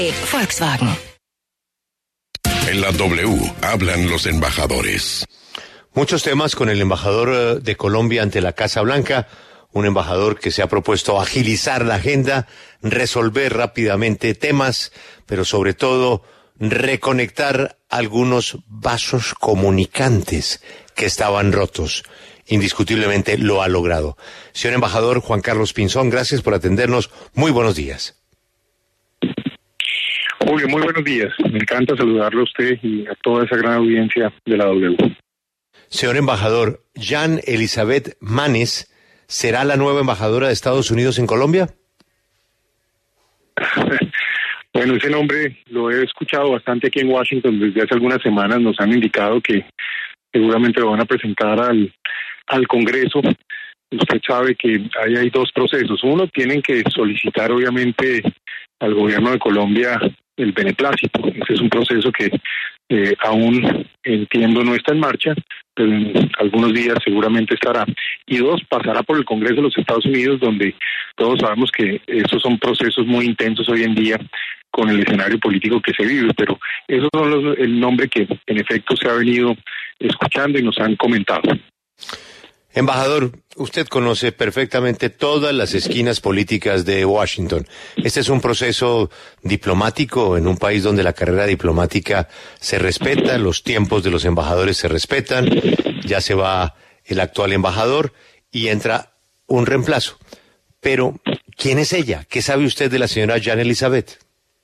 Volkswagen. En la W hablan los embajadores. Muchos temas con el embajador de Colombia ante la Casa Blanca, un embajador que se ha propuesto agilizar la agenda, resolver rápidamente temas, pero sobre todo reconectar algunos vasos comunicantes que estaban rotos. Indiscutiblemente lo ha logrado. Señor embajador Juan Carlos Pinzón, gracias por atendernos. Muy buenos días. Julio, muy buenos días. Me encanta saludarlo a usted y a toda esa gran audiencia de la W. Señor embajador, Jan Elizabeth Manes, ¿será la nueva embajadora de Estados Unidos en Colombia? Bueno, ese nombre lo he escuchado bastante aquí en Washington desde hace algunas semanas. Nos han indicado que seguramente lo van a presentar al Congreso. Usted sabe que ahí hay dos procesos. Uno, tienen que solicitar obviamente al gobierno de Colombia el beneplácito. Ese es un proceso que aún entiendo no está en marcha, pero en algunos días seguramente estará. Y dos, pasará por el Congreso de los Estados Unidos, donde todos sabemos que esos son procesos muy intensos hoy en día con el escenario político que se vive, pero esos son el nombre que en efecto se ha venido escuchando y nos han comentado. Embajador, usted conoce perfectamente todas las esquinas políticas de Washington. Este es un proceso diplomático en un país donde la carrera diplomática se respeta, los tiempos de los embajadores se respetan, ya se va el actual embajador y entra un reemplazo. Pero, ¿quién es ella? ¿Qué sabe usted de la señora Jan Elizabeth?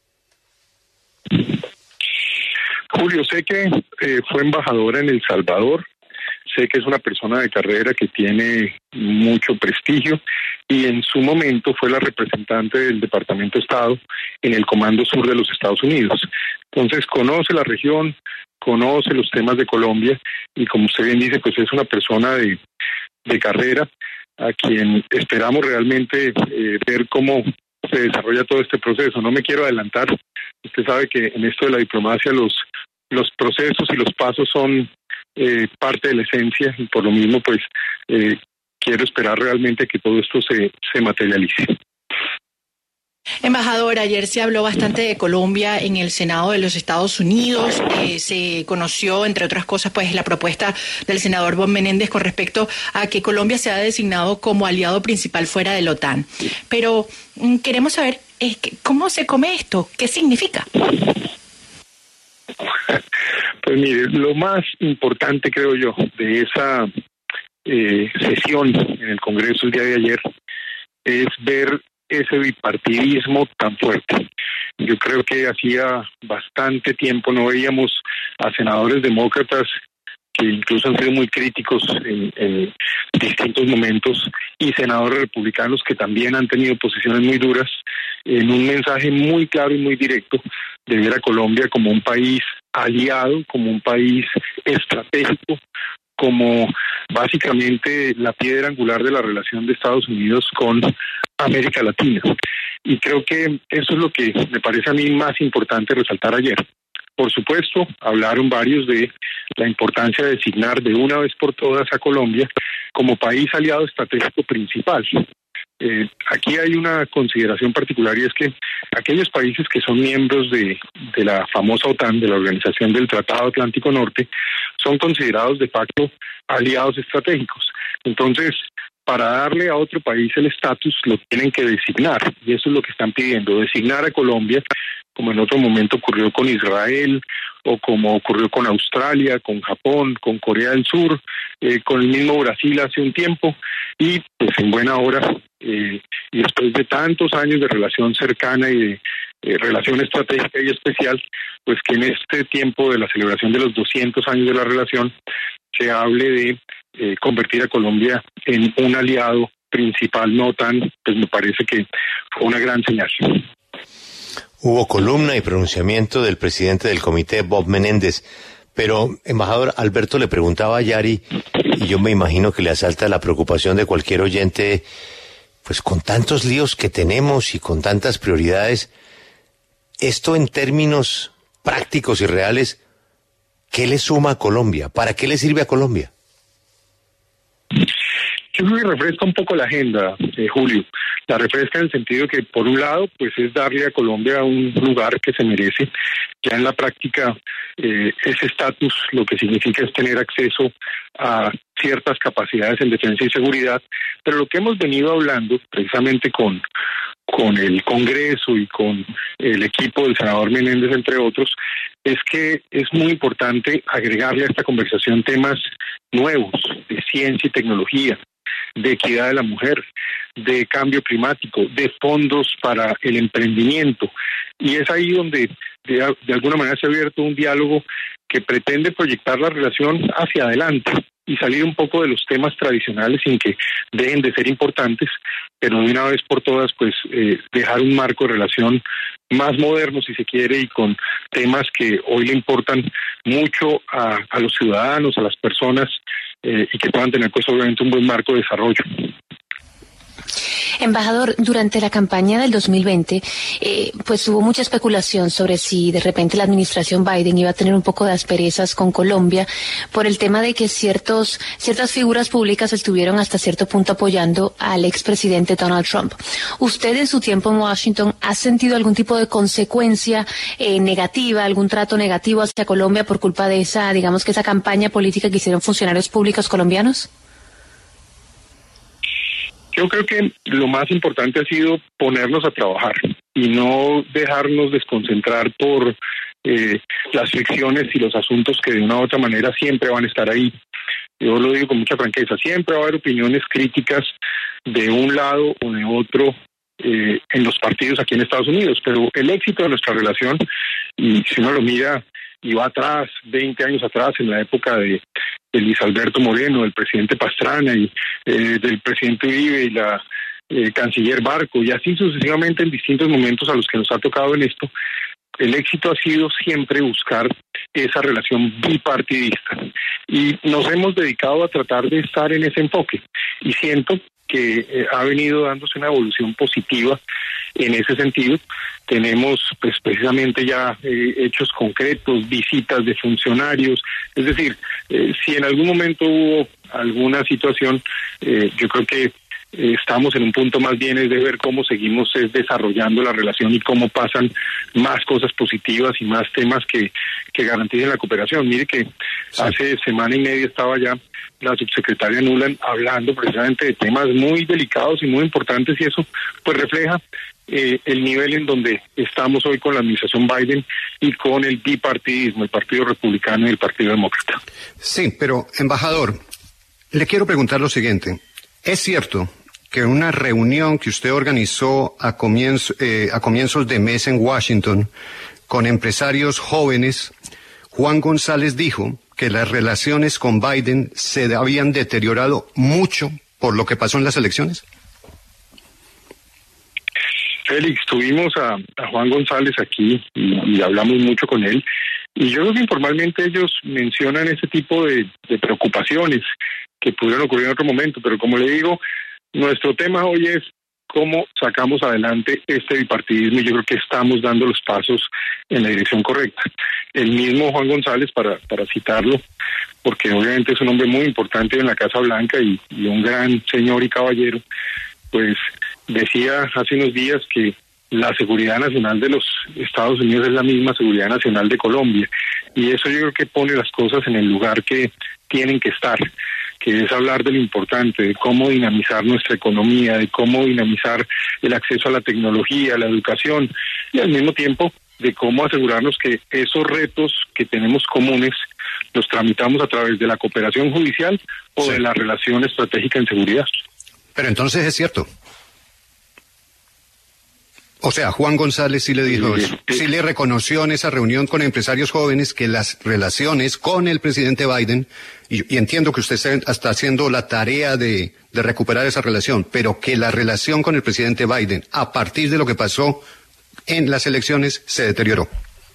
Julio, sé que fue embajadora en El Salvador. Sé que es una persona de carrera que tiene mucho prestigio y en su momento fue la representante del Departamento de Estado en el Comando Sur de los Estados Unidos. Entonces conoce la región, conoce los temas de Colombia y como usted bien dice, pues es una persona de carrera a quien esperamos realmente ver cómo se desarrolla todo este proceso. No me quiero adelantar. Usted sabe que en esto de la diplomacia los procesos y los pasos son parte de la esencia y por lo mismo pues quiero esperar realmente que todo esto se materialice. Embajador, ayer se habló bastante de Colombia en el Senado de los Estados Unidos. Se conoció, entre otras cosas, pues la propuesta del senador Bob Menéndez con respecto a que Colombia sea designado como aliado principal fuera de la OTAN. Pero queremos saber cómo se come esto, qué significa. Pues mire, lo más importante, creo yo, de esa sesión en el Congreso el día de ayer es ver ese bipartidismo tan fuerte. Yo creo que hacía bastante tiempo no veíamos a senadores demócratas que incluso han sido muy críticos en distintos momentos, y senadores republicanos que también han tenido posiciones muy duras, en un mensaje muy claro y muy directo de ver a Colombia como un país aliado, como un país estratégico, como básicamente la piedra angular de la relación de Estados Unidos con América Latina. Y creo que eso es lo que me parece a mí más importante resaltar ayer. Por supuesto, hablaron varios de la importancia de designar de una vez por todas a Colombia como país aliado estratégico principal. Aquí hay una consideración particular y es que aquellos países que son miembros de la famosa OTAN, de la Organización del Tratado Atlántico Norte, son considerados de facto aliados estratégicos. Entonces, para darle a otro país el estatus, lo tienen que designar, y eso es lo que están pidiendo, designar a Colombia, como en otro momento ocurrió con Israel, o como ocurrió con Australia, con Japón, con Corea del Sur, con el mismo Brasil hace un tiempo, y pues en buena hora, y después de tantos años de relación cercana y de relación estratégica y especial, pues que en este tiempo de la celebración de los 200 años de la relación, se hable de convertir a Colombia en un aliado principal, no tan, pues me parece que fue una gran señal. Hubo columna y pronunciamiento del presidente del comité, Bob Menéndez, pero, embajador, Alberto le preguntaba a Yari, y yo me imagino que le asalta la preocupación de cualquier oyente, pues con tantos líos que tenemos y con tantas prioridades, esto en términos prácticos y reales, ¿qué le suma a Colombia? ¿Para qué le sirve a Colombia? Yo creo que refresca un poco la agenda, Julio. La refresca en el sentido que, por un lado, pues es darle a Colombia un lugar que se merece. Ya en la práctica, ese estatus lo que significa es tener acceso a ciertas capacidades en defensa y seguridad, pero lo que hemos venido hablando precisamente con el Congreso y con el equipo del senador Menéndez, entre otros, es que es muy importante agregarle a esta conversación temas nuevos de ciencia y tecnología, de equidad de la mujer, de cambio climático, de fondos para el emprendimiento. Y es ahí donde de alguna manera se ha abierto un diálogo que pretende proyectar la relación hacia adelante y salir un poco de los temas tradicionales sin que dejen de ser importantes, pero de una vez por todas pues dejar un marco de relación más moderno, si se quiere, y con temas que hoy le importan mucho a los ciudadanos, a las personas, y que puedan tener pues obviamente un buen marco de desarrollo. Embajador, durante la campaña del 2020, pues hubo mucha especulación sobre si de repente la administración Biden iba a tener un poco de asperezas con Colombia por el tema de que ciertas figuras públicas estuvieron hasta cierto punto apoyando al expresidente Donald Trump. ¿Usted en su tiempo en Washington ha sentido algún tipo de consecuencia negativa, algún trato negativo hacia Colombia por culpa de esa campaña política que hicieron funcionarios públicos colombianos? Yo creo que lo más importante ha sido ponernos a trabajar y no dejarnos desconcentrar por las fricciones y los asuntos que de una u otra manera siempre van a estar ahí. Yo lo digo con mucha franqueza, siempre va a haber opiniones críticas de un lado o de otro en los partidos aquí en Estados Unidos, pero el éxito de nuestra relación, y si uno lo mira y va atrás, 20 años atrás, en la época de Luis Alberto Moreno, del presidente Pastrana y del presidente Uribe y la canciller Barco, y así sucesivamente en distintos momentos a los que nos ha tocado en esto, el éxito ha sido siempre buscar esa relación bipartidista. Y nos hemos dedicado a tratar de estar en ese enfoque. Y siento que ha venido dándose una evolución positiva en ese sentido. Tenemos pues precisamente ya hechos concretos, visitas de funcionarios. Es decir, si en algún momento hubo alguna situación, yo creo que estamos en un punto más bien es de ver cómo seguimos desarrollando la relación y cómo pasan más cosas positivas y más temas que garanticen la cooperación. Mire que hace semana y media estaba ya la subsecretaria Nuland hablando precisamente de temas muy delicados y muy importantes, y eso pues refleja el nivel en donde estamos hoy con la administración Biden y con el bipartidismo, el Partido Republicano y el Partido Demócrata. Sí, pero embajador, le quiero preguntar lo siguiente. ¿Es cierto que en una reunión que usted organizó a comienzos de mes en Washington con empresarios jóvenes, Juan González dijo que las relaciones con Biden se habían deteriorado mucho por lo que pasó en las elecciones? Félix, tuvimos a Juan González aquí y hablamos mucho con él, y yo creo que informalmente ellos mencionan ese tipo de preocupaciones que pudieron ocurrir en otro momento, pero como le digo, nuestro tema hoy es cómo sacamos adelante este bipartidismo, y yo creo que estamos dando los pasos en la dirección correcta. El mismo Juan González, para citarlo, porque obviamente es un hombre muy importante en la Casa Blanca y un gran señor y caballero, pues decía hace unos días que la seguridad nacional de los Estados Unidos es la misma seguridad nacional de Colombia, y eso yo creo que pone las cosas en el lugar que tienen que estar, que es hablar de lo importante, de cómo dinamizar nuestra economía, de cómo dinamizar el acceso a la tecnología, a la educación, y al mismo tiempo de cómo asegurarnos que esos retos que tenemos comunes los tramitamos a través de la cooperación judicial o de la relación estratégica en seguridad. Pero entonces es cierto. O sea, Juan González sí le dijo eso. Sí le reconoció en esa reunión con empresarios jóvenes que las relaciones con el presidente Biden, y entiendo que usted está haciendo la tarea de recuperar esa relación, pero que la relación con el presidente Biden, a partir de lo que pasó en las elecciones, se deterioró.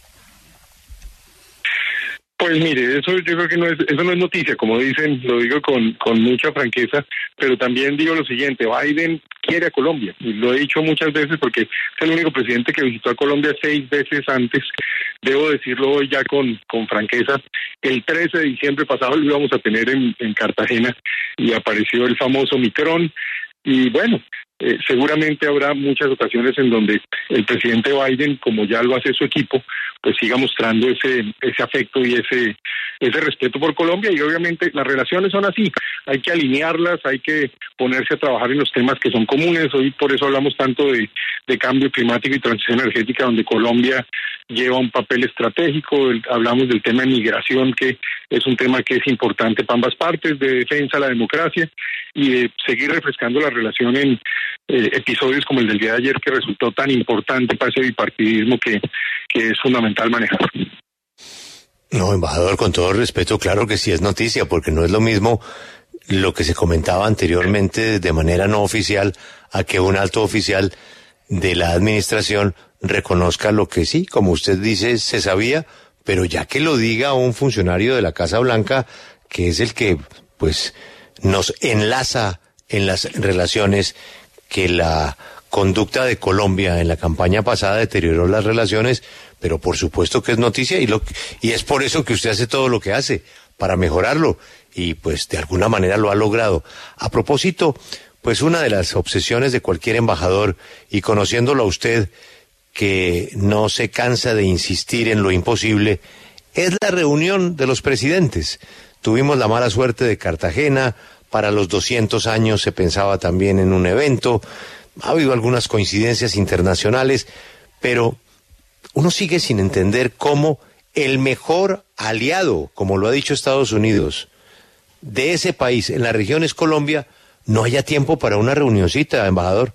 Pues mire, eso yo creo que eso no es noticia, como dicen, lo digo con mucha franqueza, pero también digo lo siguiente: Biden quiere a Colombia, y lo he dicho muchas veces porque es el único presidente que visitó a Colombia 6 veces antes. Debo decirlo hoy ya con franqueza, el 13 de diciembre pasado lo íbamos a tener en Cartagena y apareció el famoso Omicron, y bueno, seguramente habrá muchas ocasiones en donde el presidente Biden, como ya lo hace su equipo, pues siga mostrando ese afecto y ese respeto por Colombia, y obviamente las relaciones son así, hay que alinearlas, hay que ponerse a trabajar en los temas que son comunes. Hoy por eso hablamos tanto de cambio climático y transición energética, donde Colombia lleva un papel estratégico. Hablamos del tema de migración, que es un tema que es importante para ambas partes, de defensa de la democracia y de seguir refrescando la relación en episodios como el del día de ayer, que resultó tan importante para ese bipartidismo que es fundamental manejar. No, embajador, con todo respeto, claro que sí es noticia, porque no es lo mismo lo que se comentaba anteriormente de manera no oficial a que un alto oficial de la administración reconozca lo que sí, como usted dice, se sabía, pero ya que lo diga un funcionario de la Casa Blanca, que es el que pues nos enlaza en las relaciones, que la conducta de Colombia en la campaña pasada deterioró las relaciones, pero por supuesto que es noticia, y es por eso que usted hace todo lo que hace, para mejorarlo, y pues de alguna manera lo ha logrado. A propósito, pues una de las obsesiones de cualquier embajador, y conociéndolo a usted, que no se cansa de insistir en lo imposible, es la reunión de los presidentes. Tuvimos la mala suerte de Cartagena, para los 200 años se pensaba también en un evento, ha habido algunas coincidencias internacionales, pero uno sigue sin entender cómo el mejor aliado, como lo ha dicho Estados Unidos, de ese país en la región es Colombia, no haya tiempo para una reunioncita, embajador.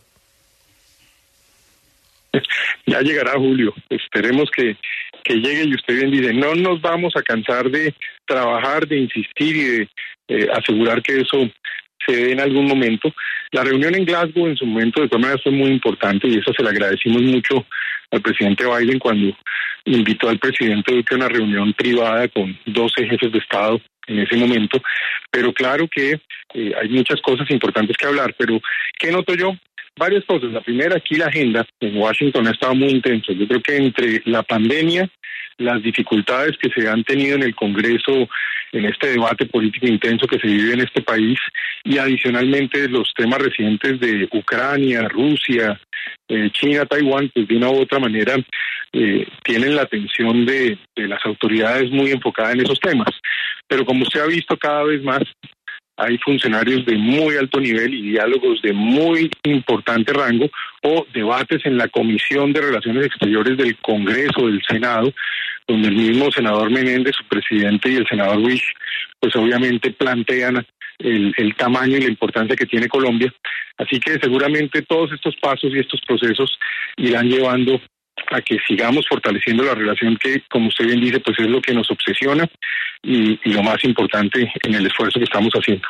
Ya llegará, Julio, esperemos que llegue, y usted bien dice, no nos vamos a cansar de trabajar, de insistir y de asegurar que eso se dé en algún momento. La reunión en Glasgow en su momento de todas maneras fue muy importante, y eso se le agradecimos mucho al presidente Biden cuando invitó al presidente Duque a una reunión privada con 12 jefes de Estado en ese momento, pero claro que hay muchas cosas importantes que hablar. Pero ¿qué noto yo? Varias cosas. La primera, aquí la agenda en Washington ha estado muy intensa. Yo creo que entre la pandemia, las dificultades que se han tenido en el Congreso, en este debate político intenso que se vive en este país, y adicionalmente los temas recientes de Ucrania, Rusia, China, Taiwán, pues de una u otra manera tienen la atención de las autoridades muy enfocada en esos temas. Pero como usted ha visto, cada vez más hay funcionarios de muy alto nivel y diálogos de muy importante rango, o debates en la Comisión de Relaciones Exteriores del Congreso, del Senado, donde el mismo senador Menéndez, su presidente, y el senador Wish, pues obviamente plantean el tamaño y la importancia que tiene Colombia. Así que seguramente todos estos pasos y estos procesos irán llevando a que sigamos fortaleciendo la relación que, como usted bien dice, pues es lo que nos obsesiona y lo más importante en el esfuerzo que estamos haciendo.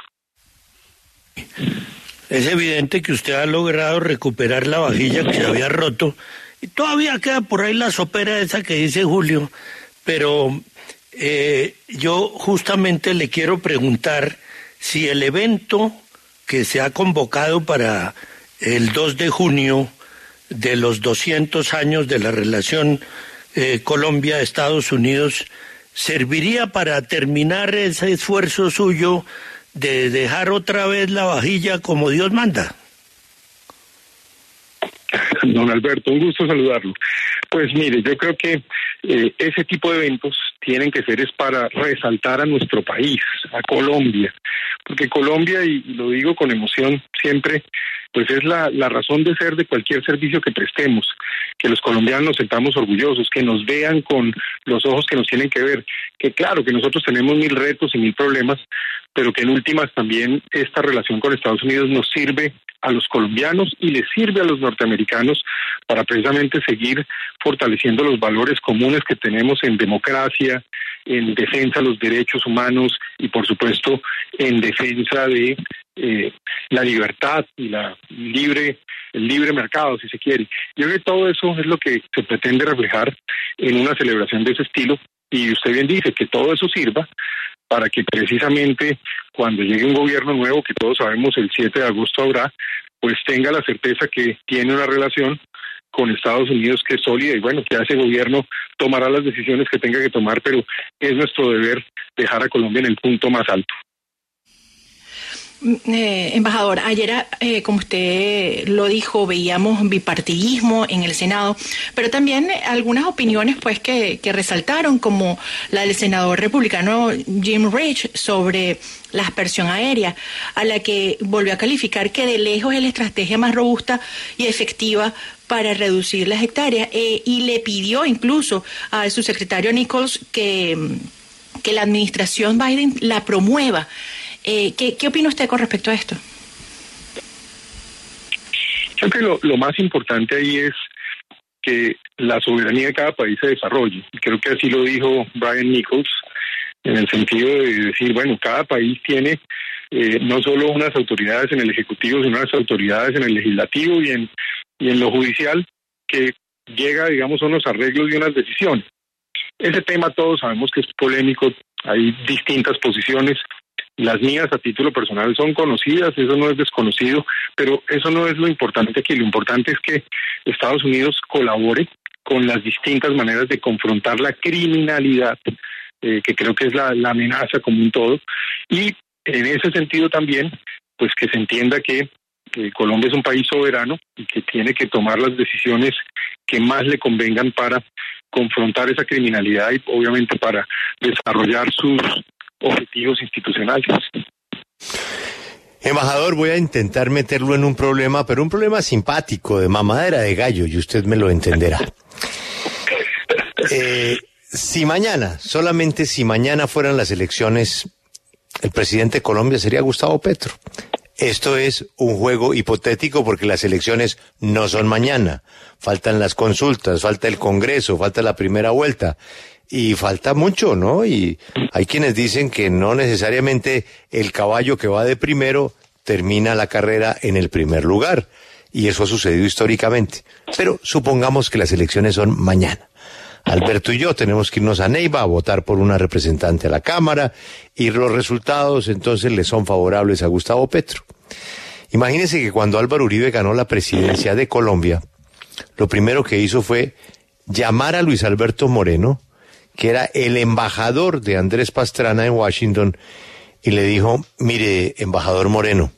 Es evidente que usted ha logrado recuperar la vajilla que se había roto, y todavía queda por ahí la sopera esa que dice Julio, pero yo justamente le quiero preguntar si el evento que se ha convocado para el 2 de junio de los 200 años de la relación Colombia-Estados Unidos serviría para terminar ese esfuerzo suyo de dejar otra vez la vajilla como Dios manda. Don Alberto, un gusto saludarlo. Pues mire, yo creo que ese tipo de eventos tienen que ser para resaltar a nuestro país, a Colombia, porque Colombia, y lo digo con emoción siempre, pues es la razón de ser de cualquier servicio que prestemos, que los colombianos nos sentamos orgullosos, que nos vean con los ojos que nos tienen que ver, que claro que nosotros tenemos 1000 retos y 1000 problemas, pero que en últimas también esta relación con Estados Unidos nos sirve a los colombianos y les sirve a los norteamericanos para precisamente seguir fortaleciendo los valores comunes que tenemos en democracia, en defensa de los derechos humanos y por supuesto en defensa de la libertad y el libre mercado, si se quiere. Yo creo que todo eso es lo que se pretende reflejar en una celebración de ese estilo, y usted bien dice que todo eso sirva para que precisamente cuando llegue un gobierno nuevo, que todos sabemos el 7 de agosto habrá, pues tenga la certeza que tiene una relación con Estados Unidos que es sólida, y bueno, que ese gobierno tomará las decisiones que tenga que tomar, pero es nuestro deber dejar a Colombia en el punto más alto. Embajador, ayer, como usted lo dijo, veíamos bipartidismo en el Senado, pero también algunas opiniones pues que resaltaron, como la del senador republicano Jim Risch sobre la aspersión aérea, a la que volvió a calificar que de lejos es la estrategia más robusta y efectiva para reducir las hectáreas, y le pidió incluso a su secretario Nichols que la administración Biden la promueva. ¿Qué opina usted con respecto a esto? Creo que lo más importante ahí es que la soberanía de cada país se desarrolle. Creo que así lo dijo Brian Nichols, en el sentido de decir, bueno, cada país tiene no solo unas autoridades en el Ejecutivo, sino unas autoridades en el Legislativo y en lo judicial, que llega, digamos, a unos arreglos y unas decisiones. Ese tema todos sabemos que es polémico, hay distintas posiciones. Las mías a título personal son conocidas, eso no es desconocido, pero eso no es lo importante aquí. Lo importante es que Estados Unidos colabore con las distintas maneras de confrontar la criminalidad, que creo que es la amenaza como un todo, y en ese sentido también, pues que se entienda que Colombia es un país soberano y que tiene que tomar las decisiones que más le convengan para confrontar esa criminalidad y obviamente para desarrollar sus objetivos institucionales. Embajador, voy a intentar meterlo en un problema, pero un problema simpático, de mamadera de gallo, y usted me lo entenderá. Si mañana, solamente si mañana fueran las elecciones, el presidente de Colombia sería Gustavo Petro. Esto es un juego hipotético porque las elecciones no son mañana. Faltan las consultas, falta el Congreso, falta la primera vuelta. Y falta mucho, ¿no? Y hay quienes dicen que no necesariamente el caballo que va de primero termina la carrera en el primer lugar. Y eso ha sucedido históricamente. Pero supongamos que las elecciones son mañana. Alberto y yo tenemos que irnos a Neiva a votar por una representante a la Cámara y los resultados entonces le son favorables a Gustavo Petro. Imagínense que cuando Álvaro Uribe ganó la presidencia de Colombia, lo primero que hizo fue llamar a Luis Alberto Moreno, que era el embajador de Andrés Pastrana en Washington, y le dijo, mire, embajador Moreno,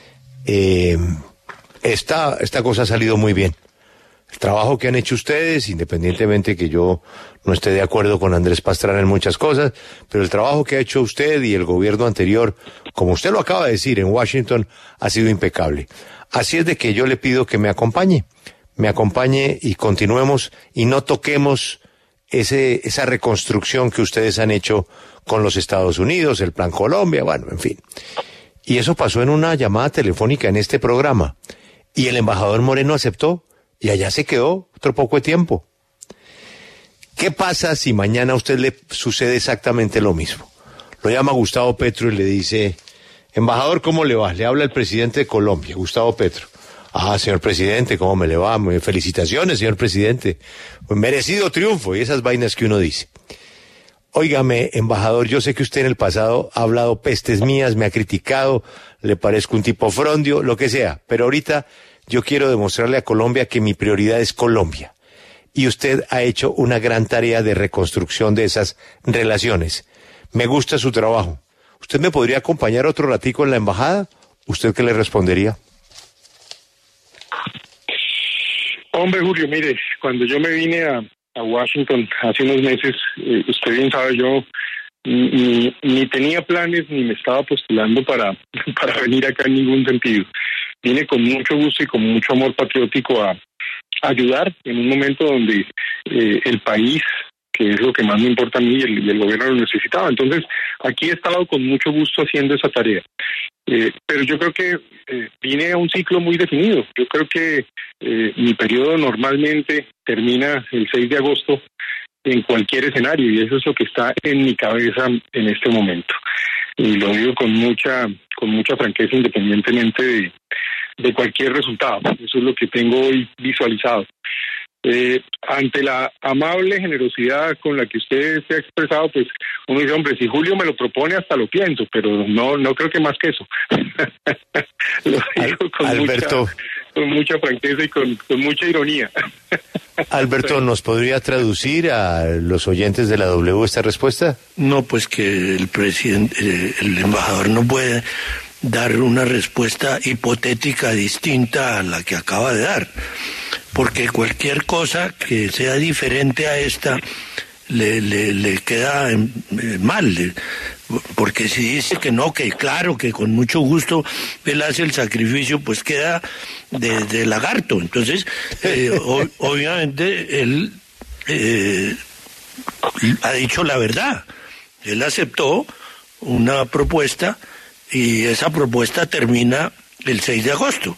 esta cosa ha salido muy bien. El trabajo que han hecho ustedes, independientemente que yo no esté de acuerdo con Andrés Pastrana en muchas cosas, pero el trabajo que ha hecho usted y el gobierno anterior, como usted lo acaba de decir, en Washington, ha sido impecable. Así es de que yo le pido que me acompañe y continuemos y no toquemos esa reconstrucción que ustedes han hecho con los Estados Unidos, el Plan Colombia, bueno, en fin. Y eso pasó en una llamada telefónica en este programa. Y el embajador Moreno aceptó. Y allá se quedó otro poco de tiempo. ¿Qué pasa si mañana a usted le sucede exactamente lo mismo? Lo llama Gustavo Petro y le dice, embajador, ¿cómo le va? Le habla el presidente de Colombia, Gustavo Petro. Ah, señor presidente, ¿cómo me le va? Felicitaciones, señor presidente. Merecido triunfo, y esas vainas que uno dice. Óigame, embajador, yo sé que usted en el pasado ha hablado pestes mías, me ha criticado, le parezco un tipo frondio, lo que sea, pero ahorita yo quiero demostrarle a Colombia que mi prioridad es Colombia. Y usted ha hecho una gran tarea de reconstrucción de esas relaciones. Me gusta su trabajo. ¿Usted me podría acompañar otro ratico en la embajada? ¿Usted qué le respondería? Hombre, Julio, mire, cuando yo me vine a Washington hace unos meses, usted bien sabe, yo ni tenía planes ni me estaba postulando para venir acá en ningún sentido. Vine con mucho gusto y con mucho amor patriótico a ayudar en un momento donde el país, que es lo que más me importa a mí, y el gobierno lo necesitaba. Entonces, aquí he estado con mucho gusto haciendo esa tarea. Pero yo creo que vine a un ciclo muy definido. Yo creo que mi periodo normalmente termina el 6 de agosto en cualquier escenario, y eso es lo que está en mi cabeza en este momento. Y lo digo con mucha franqueza, independientemente de cualquier resultado. Eso es lo que tengo hoy visualizado. Ante la amable generosidad con la que usted se ha expresado, pues uno dice, hombre, si Julio me lo propone, hasta lo pienso, pero no creo que más que eso. Lo digo con Alberto, mucha franqueza y con mucha ironía. Alberto, ¿nos podría traducir a los oyentes de la W esta respuesta? No, pues que el presidente, el embajador no puede dar una respuesta hipotética distinta a la que acaba de dar, porque cualquier cosa que sea diferente a esta le queda mal, porque si dice que no, que claro, que con mucho gusto él hace el sacrificio, pues queda de lagarto. Entonces, obviamente él ha dicho la verdad. Él aceptó una propuesta y esa propuesta termina el 6 de agosto.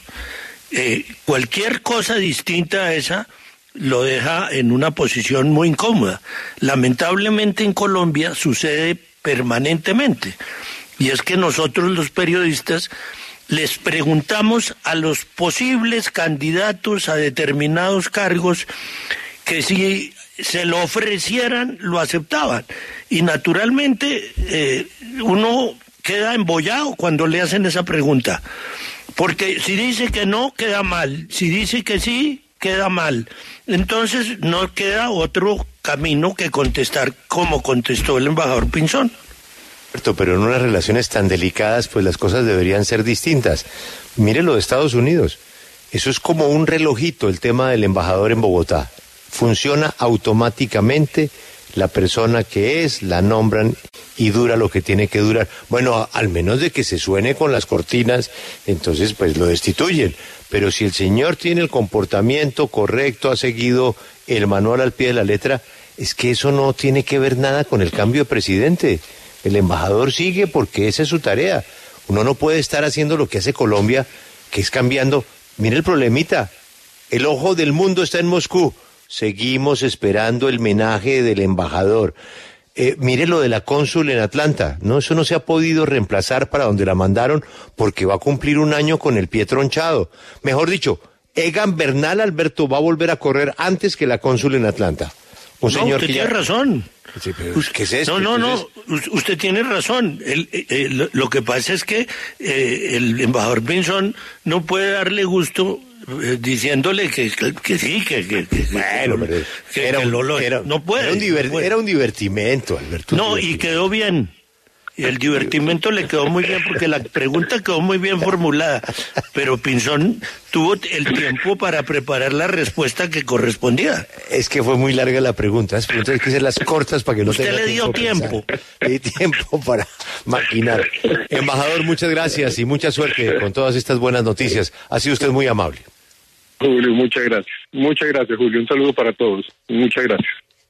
Cualquier cosa distinta a esa lo deja en una posición muy incómoda. Lamentablemente en Colombia sucede permanentemente, y es que nosotros los periodistas les preguntamos a los posibles candidatos a determinados cargos que si se lo ofrecieran lo aceptaban, y naturalmente uno queda embollado cuando le hacen esa pregunta, porque si dice que no, queda mal, si dice que sí, queda mal. Entonces no queda otro camino que contestar como contestó el embajador Pinzón. Pero en unas relaciones tan delicadas, pues las cosas deberían ser distintas. Mire lo de Estados Unidos. Eso es como un relojito, el tema del embajador en Bogotá. Funciona automáticamente, la persona que es, la nombran y dura lo que tiene que durar. Bueno, al menos de que se suene con las cortinas, entonces pues lo destituyen. Pero si el señor tiene el comportamiento correcto, ha seguido el manual al pie de la letra, es que eso no tiene que ver nada con el cambio de presidente. El embajador sigue porque esa es su tarea. Uno no puede estar haciendo lo que hace Colombia, que es cambiando. Mire el problemita, el ojo del mundo está en Moscú. Seguimos esperando el menaje del embajador. Mire lo de la cónsul en Atlanta, ¿no? Eso no se ha podido reemplazar para donde la mandaron porque va a cumplir un año con el pie tronchado. Mejor dicho, Egan Bernal Alberto va a volver a correr antes que la cónsul en Atlanta. Señor usted tiene razón. Sí, pero ¿qué es esto? No, usted tiene razón. Lo que pasa es que el embajador Pinzón no puede darle gusto diciéndole que sí, bueno, pero no puede. Era un divertimento, Alberto. No, y quedó bien. Y el divertimento le quedó muy bien porque la pregunta quedó muy bien formulada, pero Pinzón tuvo el tiempo para preparar la respuesta que correspondía. Es que fue muy larga la pregunta. Las preguntas hay que hacerlas cortas para que no tenga tiempo. Usted le dio tiempo. Le di tiempo para maquinar. Embajador, muchas gracias y mucha suerte con todas estas buenas noticias. Ha sido usted muy amable. Julio, muchas gracias. Muchas gracias, Julio. Un saludo para todos. Muchas gracias.